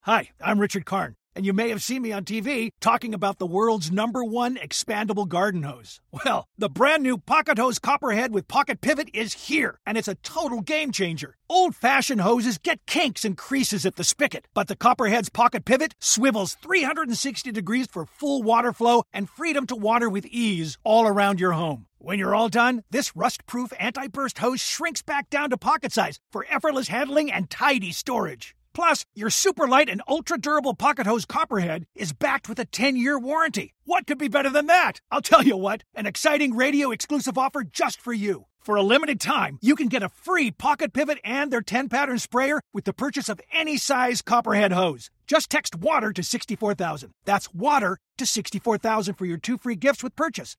Hi, I'm Richard Karn, and you may have seen me on TV talking about the world's #1 expandable garden hose. Well, the brand new Pocket Hose Copperhead with Pocket Pivot is here, and it's a total game changer. Old-fashioned hoses get kinks and creases at the spigot, but the Copperhead's Pocket Pivot swivels 360 degrees for full water flow and freedom to water with ease all around your home. When you're all done, this rust-proof anti-burst hose shrinks back down to pocket size for effortless handling and tidy storage. Plus, your super light and ultra-durable Pocket Hose Copperhead is backed with a 10-year warranty. What could be better than that? I'll tell you what, an exciting radio-exclusive offer just for you. For a limited time, you can get a free Pocket Pivot and their 10-pattern sprayer with the purchase of any size Copperhead hose. Just text WATER to 64,000. That's WATER to 64,000 for your 2 free gifts with purchase.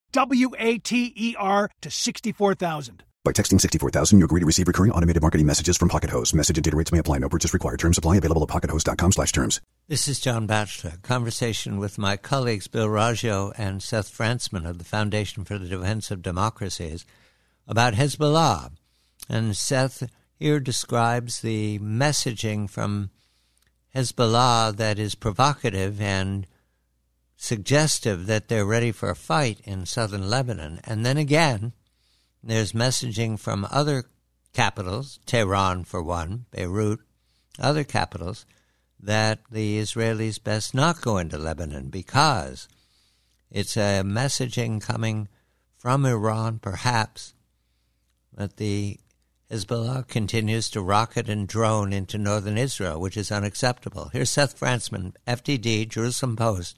WATER to 64,000. By texting 64,000, you agree to receive recurring automated marketing messages from Pocket Hose. Message and data rates may apply. No purchase required. Terms apply. Available at pockethose.com/terms. This is John Batchelor. Conversation with my colleagues Bill Raggio and Seth Frantzman of the Foundation for the Defense of Democracies about Hezbollah. And Seth here describes the messaging from Hezbollah that is provocative and suggestive that they're ready for a fight in southern Lebanon. And then again, there's messaging from other capitals, Tehran for one, Beirut, other capitals, that the Israelis best not go into Lebanon because it's a messaging coming from Iran, perhaps, that the Hezbollah continues to rocket and drone into northern Israel, which is unacceptable. Here's Seth Frantzman, FDD, Jerusalem Post,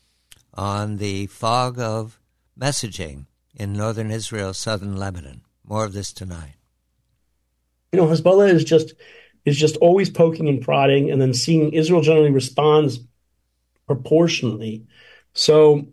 on the fog of messaging in northern Israel, southern Lebanon. More of this tonight. You know, Hezbollah is just always poking and prodding, and then seeing Israel generally responds proportionally. So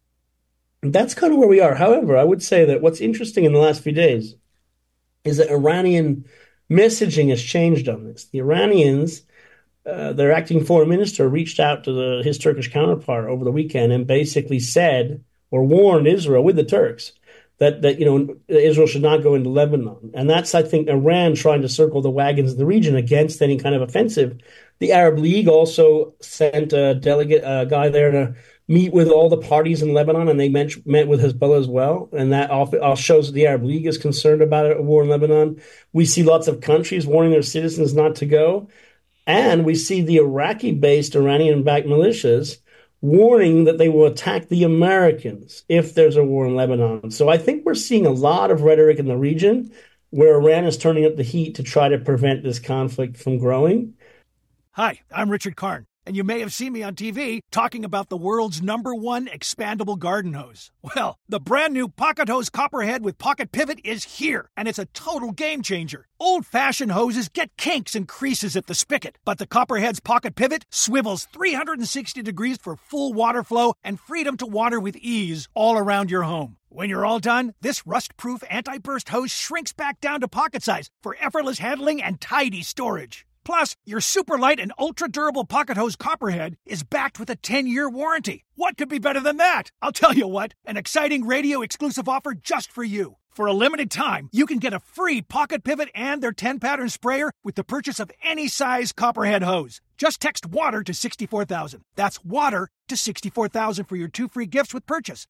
that's kind of where we are. However, I would say that what's interesting in the last few days is that Iranian messaging has changed on this. The Iranians, their acting foreign minister, reached out to his Turkish counterpart over the weekend and basically said, or warned Israel with the Turks that Israel should not go into Lebanon. And that's, I think, Iran trying to circle the wagons in the region against any kind of offensive. The Arab League also sent a delegate, a guy there to meet with all the parties in Lebanon, and they met with Hezbollah as well. And that all shows that the Arab League is concerned about a war in Lebanon. We see lots of countries warning their citizens not to go. And we see the Iraqi-based Iranian-backed militias warning that they will attack the Americans if there's a war in Lebanon. So I think we're seeing a lot of rhetoric in the region where Iran is turning up the heat to try to prevent this conflict from growing. Hi, I'm Richard Karn, and you may have seen me on TV talking about the world's #1 expandable garden hose. Well, the brand new Pocket Hose Copperhead with Pocket Pivot is here, and it's a total game changer. Old-fashioned hoses get kinks and creases at the spigot, but the Copperhead's Pocket Pivot swivels 360 degrees for full water flow and freedom to water with ease all around your home. When you're all done, this rust-proof anti-burst hose shrinks back down to pocket size for effortless handling and tidy storage. Plus, your super light and ultra-durable Pocket Hose Copperhead is backed with a 10-year warranty. What could be better than that? I'll tell you what, an exciting radio-exclusive offer just for you. For a limited time, you can get a free Pocket Pivot and their 10-pattern sprayer with the purchase of any size Copperhead hose. Just text WATER to 64,000. That's WATER to 64,000 for your 2 free gifts with purchase.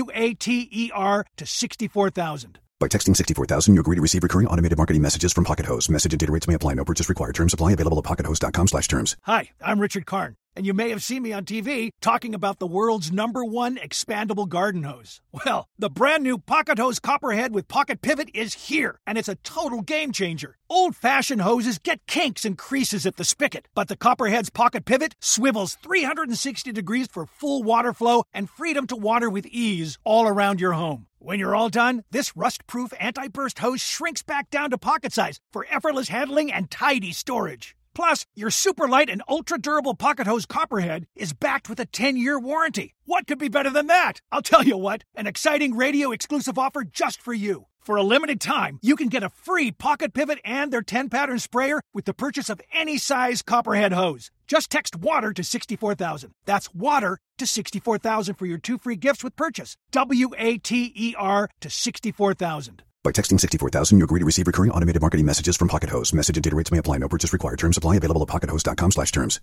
WATER to 64,000. By texting 64,000, you agree to receive recurring automated marketing messages from Pocket Hose. Message and data rates may apply. No purchase required. Terms apply. Available at pockethose.com/terms. Hi, I'm Richard Karn, and you may have seen me on TV talking about the world's #1 expandable garden hose. Well, the brand new Pocket Hose Copperhead with Pocket Pivot is here, and it's a total game changer. Old-fashioned hoses get kinks and creases at the spigot, but the Copperhead's Pocket Pivot swivels 360 degrees for full water flow and freedom to water with ease all around your home. When you're all done, this rust-proof anti-burst hose shrinks back down to pocket size for effortless handling and tidy storage. Plus, your super light and ultra-durable Pocket Hose Copperhead is backed with a 10-year warranty. What could be better than that? I'll tell you what, an exciting radio-exclusive offer just for you. For a limited time, you can get a free Pocket Pivot and their 10-pattern sprayer with the purchase of any size Copperhead hose. Just text WATER to 64,000. That's WATER to 64,000 for your 2 free gifts with purchase. WATER to 64,000. By texting 64,000, you agree to receive recurring automated marketing messages from Pocket Hose. Message and data rates may apply. No purchase required. Terms apply. Available at pockethose.com/terms.